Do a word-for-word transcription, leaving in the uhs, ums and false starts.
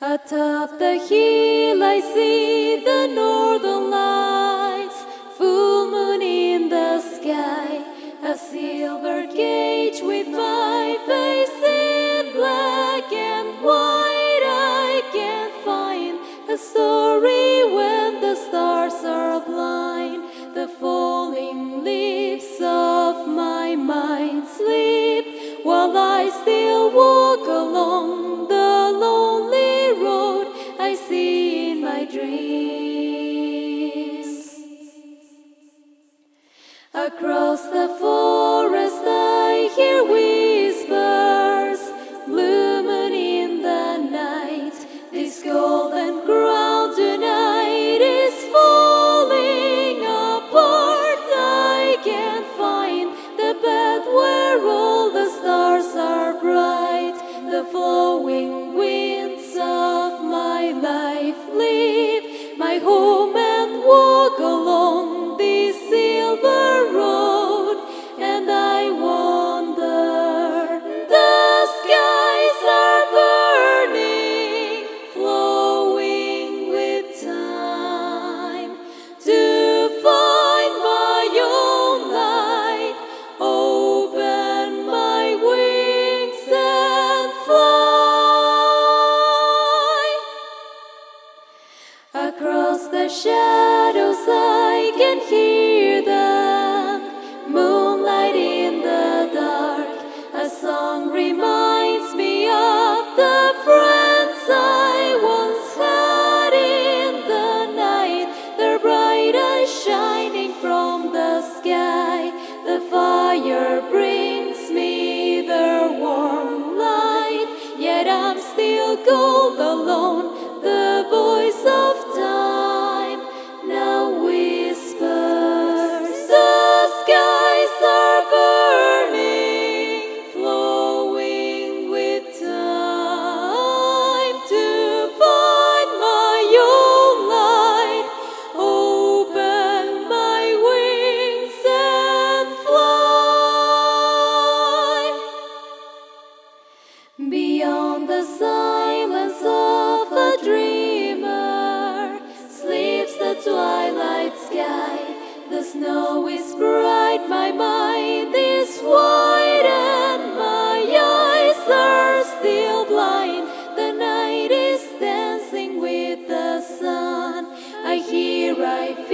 Atop the hill I see the northern lights, full moon in the sky, a silver cage with my face in black and white. I can't find a story when the stars are blind. The falling leaves of my mind sleep while I still walk along the lonely road I see in my dreams. Across the forest I hear whispers, blue moon in the night. This golden crown tonight is falling apart. I can't find the path where all the stars are bright. The flowing winds of my life leave my home and walk along this silver road, and I wonder. The skies are burning, flowing with time, to find my own light, open my wings and fly. Across the shadows I can hear the moonlight in the dark. A song reminds me of the friends I once had in the night, their bright eyes shining from the sky. The fire brings me their warm light, yet I'm still cold alone. The voice of time now whispers. The skies are burning, flowing with time, to find my own light, open my wings and fly. Beyond the silence of a dreamer sleeps the twilight sky. The snow is bright, my mind is white, and my eyes are still blind. The night is dancing with the sun. I hear, I feel